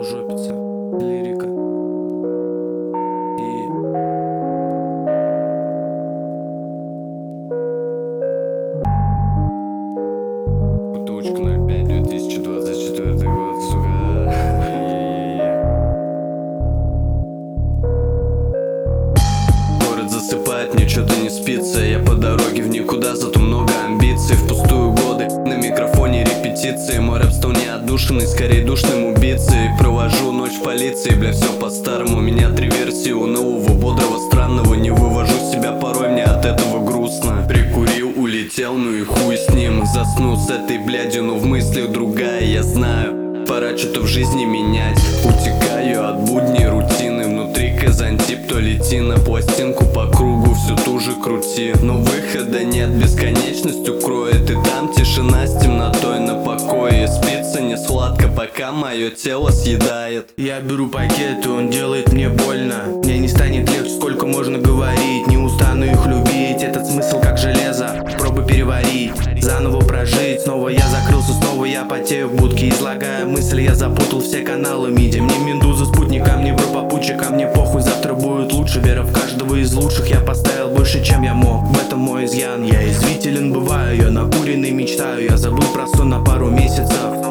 жопица, лирика. И бутылочка 05, 2024 год, сука. Город засыпает, мне что-то не спится. Я по дороге в никуда, зато много амбиций. В пустую годы на микрофоне репетиции. Мой рэп стал не отдушенный, скорее душным убийцей. Провожу ночь в полиции, бля, все по-старому. У меня 3 версии у нового, бодрого, странного. Не вывожу себя, порой мне от этого грустно. Прикурил, улетел, ну и хуй с ним. Засну с этой блядью, но в мыслях другая, я знаю. Пора что-то в жизни менять. Утекаю от будней рутины. Внутри казантип, то лети на пластинку по кругу, всю ту же крути. Но выхода нет, бесконечность укроет. И там тишина с темнотой на покое. Спится не сладко, пока мое тело съедает. Я беру пакет, и он делает мне больно. Мне не станет легче, сколько можно говорить. Не устану их любить, этот смысл как железо. Пробуй переварить, заново прожить. Снова я закрылся, снова я потею в будке. Излагая мысли, я запутал все каналы миди. Мне медуза спутником, не бро попутчиком. Мне похуй, завтра будет лучше. Вера в каждого из лучших, я поставил больше, чем я мог. В этом мой изъян, я извителен бываю. Я накуренный мечтаю, я забыл про сон на пару месяцев.